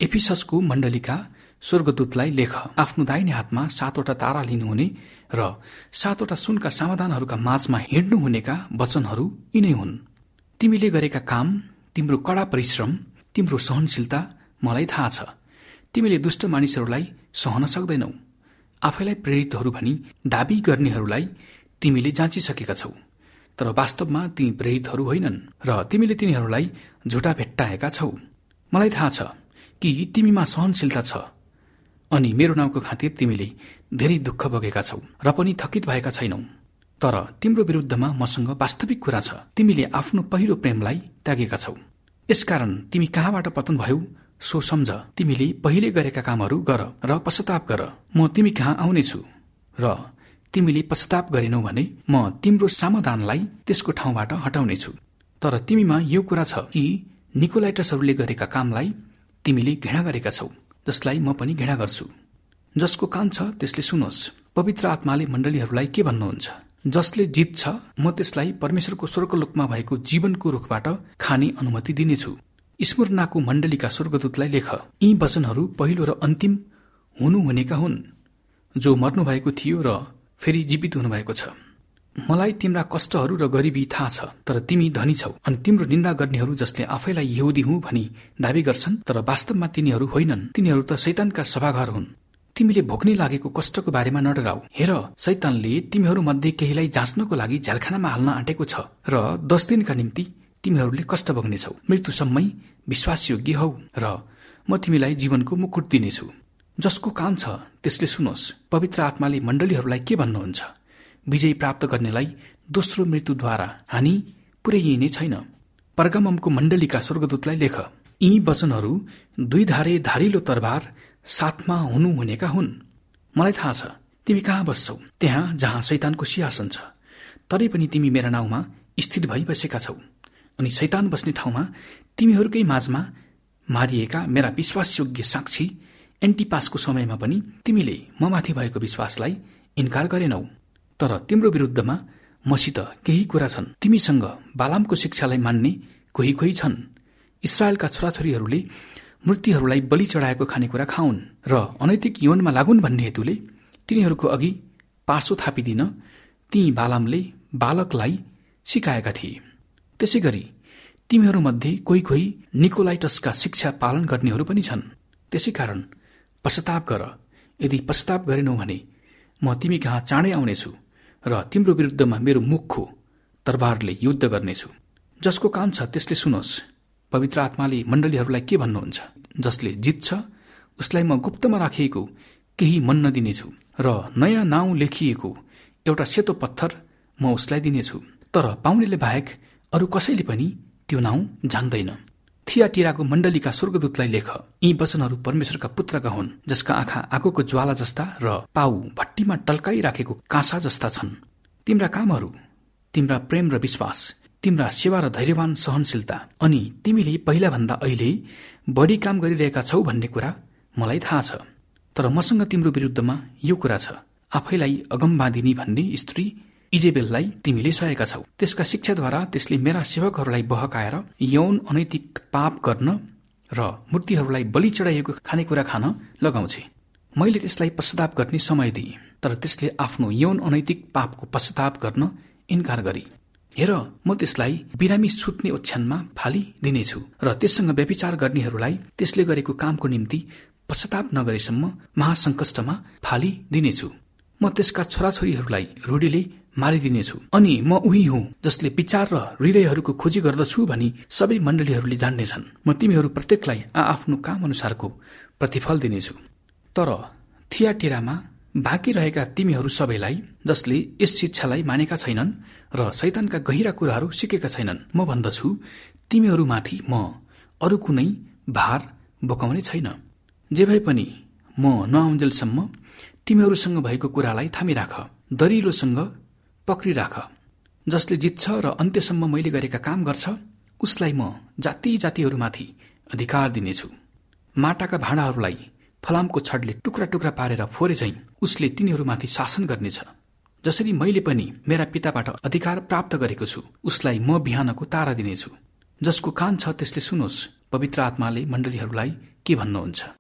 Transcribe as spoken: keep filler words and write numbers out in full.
एफिससको मण्डलीका स्वर्गदूतलाई लेख, आफ्नो दाहिने हातमा सातवटा तारा लिनुहुने र सातवटा सुनका समाधानहरूका माझमा हिँड्नुहुनेका वचनहरू यिनै हुन्। तिमीले गरेका काम, तिम्रो कडा परिश्रम, तिम्रो सहनशीलता मलाई थाहा छ। तिमीले दुष्ट मानिसहरूलाई सहन सक्दैनौ। आफैलाई प्रेरितहरू भनी दाबी गर्नेहरूलाई तिमीले जाँचिसकेका छौ, तर वास्तवमा ती प्रेरितहरू होइनन् र तिमीले तिनीहरूलाई झुटा भेट्टाएका छौ। मलाई थाहा छ कि तिमीमा सहनशीलता छ अनि मेरो नाउँको खातिर तिमीले धेरै दुःख भोगेका छौ र पनि थकित भएका छैनौ। तर तिम्रो विरुद्धमा मसँग वास्तविक कुरा छ। तिमीले आफ्नो पहिलो प्रेमलाई त्यागेका छौ। यसकारण तिमी कहाँबाट पतन भयौ सो सम्झ। तिमीले पहिले गरेका कामहरू गर र पश्चाताप गर। म तिमी कहाँ आउनेछु र तिमीले पश्चाताप गरेनौ भने म तिम्रो समाधानलाई त्यसको ठाउँबाट हटाउनेछु। तर तिमीमा यो कुरा छ कि निकोलाइटसहरूले गरेका कामलाई तिमीले घृणा गरेका छौ, जसलाई म पनि घृणा गर्छु। जसको कान छ त्यसले सुनोस्। पवित्र आत्माले मण्डलीहरूलाई के भन्नुहुन्छ? जसले जित्छ म त्यसलाई परमेश्वरको स्वर्गलोकमा भएको जीवनको रुखबाट खाने अनुमति दिनेछु। स्मुर्नाको मण्डलीका स्वर्गदूतलाई लेख, यी वचनहरू पहिलो र अन्तिम हुनुहुनेका हुन्, जो मर्नुभएको थियो र फेरि जीवित हुनुभएको छ। मलाई तिम्रा कष्टहरू र गरिबी थाहा छ, तर तिमी धनी छौ। अनि तिम्रो निन्दा गर्नेहरू जसले आफैलाई यहुदी हुँ भनी दावी गर्छन्, तर वास्तवमा तिनीहरू होइनन्। तिनीहरू त शैतानका सभागार हुन्। तिमीले भोग्ने लागेको कष्टको बारेमा नडराऊ। हेर, शैतानले तिमीहरू मध्ये केहीलाई जाँच्नको लागि झ्यालखानामा हाल्न आँटेको छ र दस दिनका निम्ति तिमीहरूले कष्ट भोग्नेछौ। मृत्युसम्मै विश्वासयोग्य हौ र म तिमीलाई जीवनको मुकुट दिनेछु। जसको कान छ त्यसले सुनोस्। पवित्र आत्माले मण्डलीहरूलाई के भन्नुहुन्छ? विजय प्राप्त गर्नेलाई दोस्रो मृत्युद्वारा हानि पुर्याइने छैन। पर्गाममको मण्डलीका स्वर्गदूतलाई लेख, यी वचनहरू दुई धारे धारिलो तरबार साथमा हुनुहुनेका हुन्। मलाई थाहा छ तिमी कहाँ बस्छौ, त्यहाँ जहाँ शैतानको सिंहासन छ। तरै पनि तिमी मेरा नाउँमा स्थिर भई बसेका छौ। अनि शैतान बस्ने ठाउँमा तिमीहरूकै माझमा मारिएका मेरा विश्वासयोग्य साक्षी एन्टिपासको समयमा पनि तिमीले ममाथि भएको विश्वासलाई इन्कार गरेनौ। तर तिम्रो विरुद्धमा मसित केही कुरा छन्। तिमीसँग बालामको शिक्षालाई मान्ने कोही कोही छन्। इस्राएलका छोराछोरीहरूले मूर्तिहरूलाई बलि चढाएको खानेकुरा खाउन् र अनैतिक यौनमा लागुन् भन्ने हेतुले तिनीहरूको अघि पार्श्व थापिदिन ती बालामले बालकलाई सिकाएका थिए। त्यसै गरी तिमीहरूमध्ये कोही कोही निकोलाइटसका शिक्षा पालन गर्नेहरू पनि छन्। त्यसै कारण पश्चाताप गर। यदि पश्चाताप गरेनौ भने म तिमी कहाँ चाँडै आउनेछु र तिम्रो विरुद्धमा मेरो मुखको तरबारले युद्ध गर्नेछु। जसको कान छ त्यसले सुनोस्। पवित्र आत्माले मण्डलीहरूलाई के भन्नुहुन्छ? जसले जित्छ उसलाई म गुप्तमा राखिएको केही मन्न दिनेछु र नयाँ नाउँ लेखिएको एउटा सेतो पत्थर म उसलाई दिनेछु। तर पाउनेले बाहेक अरू कसैले पनि त्यो नाउँ जान्दैन। थियाटिराको मण्डलीका स्वर्गदूतलाई लेख, यी वचनहरू परमेश्वरका पुत्रका हुन्, जसका आँखा आगोको ज्वाला जस्ता र पाउ भट्टीमा टल्काइराखेको काँसा जस्ता छन्। तिम्रा कामहरू, तिम्रा प्रेम र विश्वास, तिम्रा सेवा र धैर्यवान सहनशीलता अनि तिमीले पहिला भन्दा अहिले बढी काम गरिरहेका छौ भन्ने कुरा मलाई थाहा छ। तर मसँग तिम्रो विरुद्धमा यो कुरा छ, आफैलाई अगमवादिनी भन्ने स्त्री इजेबेललाई तिमीले सहेका छौ। त्यसका शिक्षाद्वारा त्यसले मेरा सेवकहरूलाई बहकाएर यौन अनैतिक पाप गर्न र मूर्तिहरूलाई बलि चढाइएको खानेकुरा खान लगाउँछे। मैले त्यसलाई पश्चाताप गर्ने समय दिए, तर त्यसले आफ्नो यौन अनैतिक पापको पश्चाताप गर्न इन्कार गरे। हेर, म त्यसलाई बिरामी सुत्ने ओछ्यानमा फालिदिनेछु र त्यससँग व्यभिचार गर्नेहरूलाई त्यसले गरेको कामको निम्ति पश्चाताप नगरेसम्म महासङ्कष्टमा फालिदिनेछु। म त्यसका छोराछोरीहरूलाई रूढीले मारिदिनेछु अनि म उही हुँ जसले विचार र हृदयहरूको खोजी गर्दछु भनी सबै मण्डलीहरूले जान्नेछन्। म तिमीहरू प्रत्येकलाई आआफ्नो काम अनुसारको प्रतिफल दिनेछु। तर थियाटिरामा बाँकी रहेका तिमीहरू सबैलाई जसले यस शिक्षालाई मानेका छैनन् र शैतानका गहिरा कुराहरू सिकेका छैनन्, म भन्दछु तिमीहरूमाथि म अरू कुनै भार बोकाउने छैन। जे भए पनि म नआउन्जेलसम्म तिमीहरूसँग भएको कुरालाई थामिराख, दरिलोसँग पक्रिराख। जसले जित्छ र अन्त्यसम्म मैले गरेका काम गर्छ उसलाई म जाति जातिहरूमाथि अधिकार दिनेछु। माटाका भाँडाहरूलाई फलामको छडले टुक्रा टुक्रा पारेर फोरे झैं उसले तिनीहरूमाथि शासन गर्नेछ। जसरी मैले पनि मेरा पिताबाट अधिकार प्राप्त गरेको छु उसलाई म बिहानको तारा दिनेछु। जसको कान छ त्यसले सुनोस्। पवित्र आत्माले मण्डलीहरूलाई के भन्नुहुन्छ?